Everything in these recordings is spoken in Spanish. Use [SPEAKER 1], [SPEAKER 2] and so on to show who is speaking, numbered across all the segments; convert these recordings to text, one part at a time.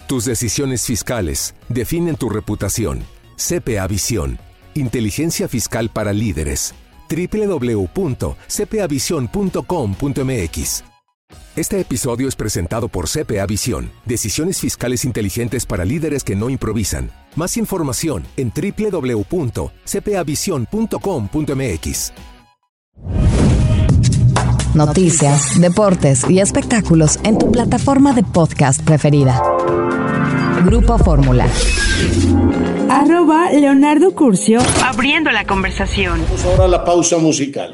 [SPEAKER 1] Tus decisiones fiscales definen tu reputación. CPA Visión. Inteligencia fiscal para líderes. www.cpavision.com.mx. Este episodio es presentado por CPA Visión. Decisiones fiscales inteligentes para líderes que no improvisan. Más información en www.cpavision.com.mx.
[SPEAKER 2] Noticias, deportes y espectáculos en tu plataforma de podcast preferida. Grupo Fórmula.
[SPEAKER 3] @Leonardo Curcio. Abriendo la conversación.
[SPEAKER 4] Vamos ahora a la pausa musical.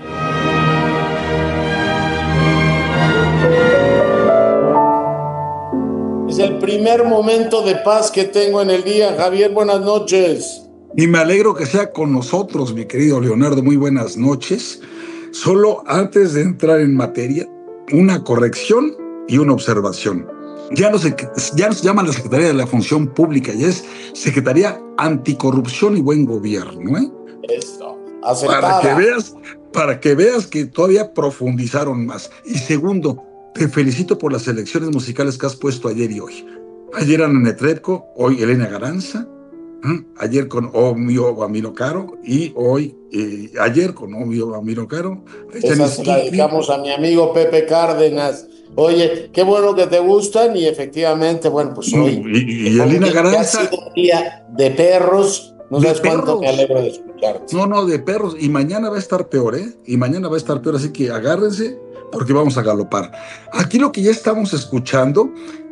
[SPEAKER 4] Es el primer momento de paz que tengo en el día. Javier, buenas noches.
[SPEAKER 5] Y me alegro que sea con nosotros, mi querido Leonardo. Muy buenas noches. Solo antes de entrar en materia, una corrección y una observación. Ya no se llama la Secretaría de la Función Pública, ya es Secretaría Anticorrupción y Buen Gobierno, ¿eh?
[SPEAKER 4] Esto, aceptada.
[SPEAKER 5] Para que veas que todavía profundizaron más. Y segundo, te felicito por las selecciones musicales que has puesto ayer y hoy. Ayer Ana Netrebko, hoy Elena Garanza, ayer con Obvio Amino Caro y hoy, ayer con Obvio Amino Caro.
[SPEAKER 4] Esa se la dedicamos a mi amigo Pepe Cárdenas. Oye, qué bueno que te gustan y efectivamente, bueno, pues hoy.
[SPEAKER 5] Y Elena Garanza.
[SPEAKER 4] Ha sido un día de perros, no sabes cuánto me alegro de escucharte.
[SPEAKER 5] No, de perros. Y mañana va a estar peor, ¿eh? Y mañana va a estar peor, así que agárrense porque vamos a galopar. Aquí lo que ya estamos escuchando,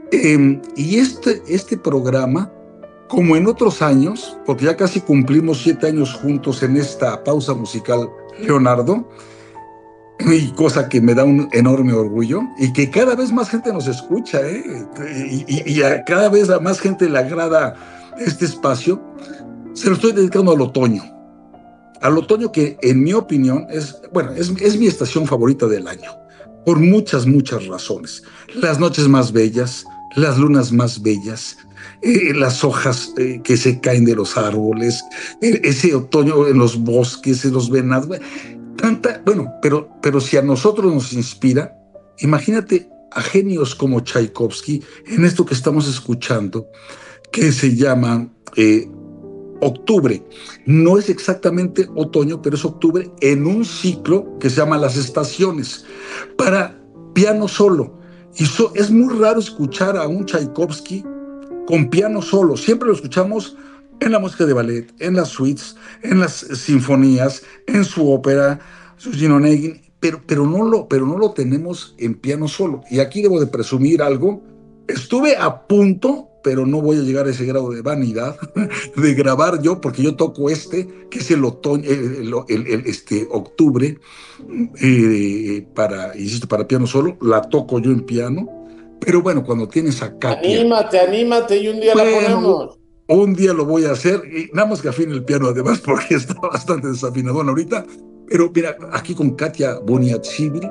[SPEAKER 5] y este programa, como en otros años, porque ya casi cumplimos 7 años juntos en esta pausa musical, Leonardo, y cosa que me da un enorme orgullo, y que cada vez más gente nos escucha, y a cada vez a más gente le agrada este espacio. Se lo estoy dedicando al otoño que en mi opinión es mi estación favorita del año, por muchas razones. Las noches más bellas, las lunas más bellas, las hojas que se caen de los árboles, ese otoño en los bosques, en los venados. Pero si a nosotros nos inspira, imagínate a genios como Tchaikovsky en esto que estamos escuchando, que se llama octubre. No es exactamente otoño, pero es octubre en un ciclo que se llama Las Estaciones, para piano solo. Y es muy raro escuchar a un Tchaikovsky con piano solo. Siempre lo escuchamos en la música de ballet, en las suites, en las sinfonías, en su ópera, su Onegin, pero no lo tenemos en piano solo. Y aquí debo de presumir algo. Estuve a punto, pero no voy a llegar a ese grado de vanidad, de grabar yo, porque yo toco que es el otoño, octubre, para piano solo. La toco yo en piano. Pero bueno, cuando tienes a Katia...
[SPEAKER 4] Anímate y un día la ponemos.
[SPEAKER 5] Un día lo voy a hacer, y nada más que afine el piano además, porque está bastante desafinadón ahorita. Pero mira, aquí con Katia Boniatsivil,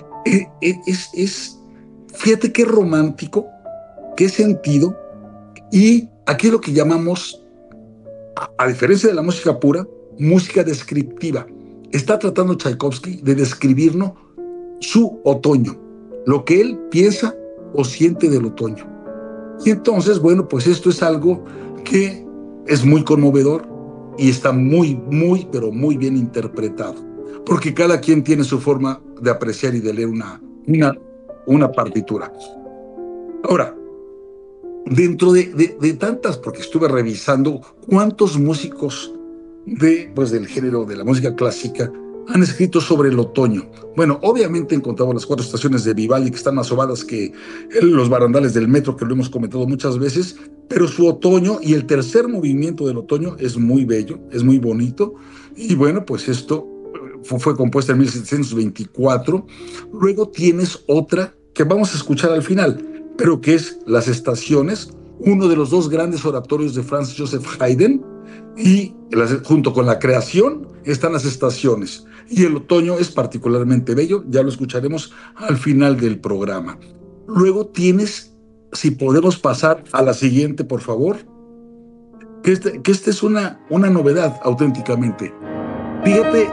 [SPEAKER 5] fíjate qué romántico, qué sentido, y aquí lo que llamamos, a diferencia de la música pura, música descriptiva. Está tratando Tchaikovsky de describirnos su otoño, lo que él piensa o siente del otoño. Y entonces, bueno, pues esto es algo que es muy conmovedor y está muy, pero muy bien interpretado, porque cada quien tiene su forma de apreciar y de leer una partitura. Ahora, dentro de tantas, porque estuve revisando cuántos músicos del género de la música clásica han escrito sobre el otoño. Bueno, obviamente encontramos las 4 estaciones de Vivaldi, que están más ovadas que los barandales del metro, que lo hemos comentado muchas veces, pero su otoño y el tercer movimiento del otoño es muy bello, es muy bonito, y bueno, pues esto fue compuesta en 1724. Luego tienes otra que vamos a escuchar al final, pero que es Las Estaciones, uno de los 2 grandes oratorios de Franz Joseph Haydn, y junto con la creación están Las Estaciones, y el otoño es particularmente bello, ya lo escucharemos al final del programa. Luego tienes, si podemos pasar a la siguiente, por favor, que esta es una novedad auténticamente. Fíjate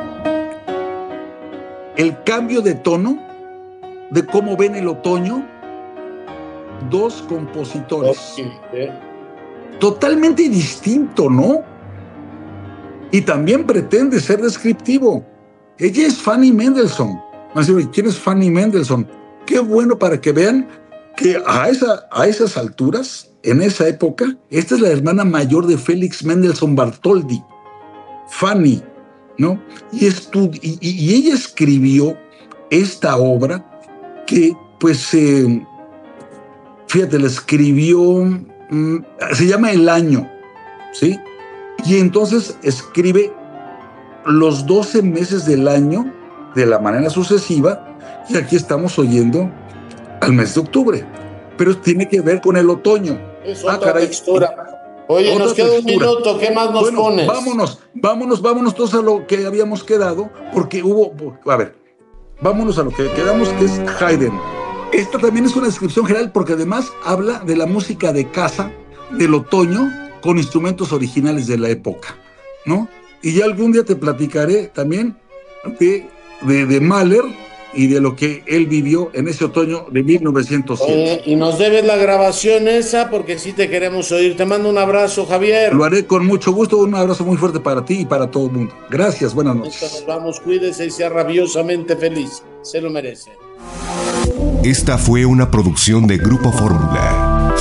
[SPEAKER 5] el cambio de tono, de cómo ven el otoño dos compositores. Totalmente distinto, ¿no? Y también pretende ser descriptivo. Ella es Fanny Mendelssohn. ¿Quién es Fanny Mendelssohn? Qué bueno para que vean que a esas alturas, en esa época, esta es la hermana mayor de Félix Mendelssohn Bartholdy, Fanny, ¿no? Y ella escribió esta obra que, pues, fíjate, la escribió, se llama El Año, ¿sí? Y entonces escribe los 12 meses del año de la manera sucesiva, y aquí estamos oyendo al mes de octubre, pero tiene que ver con el otoño.
[SPEAKER 4] Es otra textura. Oye, nos queda un minuto, ¿qué más nos pones?
[SPEAKER 5] Vámonos todos a lo que habíamos quedado, porque vámonos a lo que quedamos, que es Haydn. Esta también es una descripción general, porque además habla de la música de casa del otoño con instrumentos originales de la época, ¿no? Y ya algún día te platicaré también de Mahler y de lo que él vivió en ese otoño de 1907.
[SPEAKER 4] Y nos debes la grabación esa, porque sí te queremos oír. Te mando un abrazo, Javier.
[SPEAKER 5] Lo haré con mucho gusto. Un abrazo muy fuerte para ti y para todo el mundo. Gracias, buenas noches.
[SPEAKER 4] Nos vamos, cuídese y sea rabiosamente feliz. Se lo merece.
[SPEAKER 1] Esta fue una producción de Grupo Fórmula.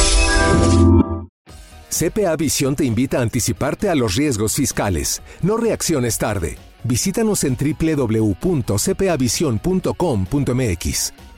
[SPEAKER 1] CPA Visión te invita a anticiparte a los riesgos fiscales. No reacciones tarde. Visítanos en www.cpavision.com.mx.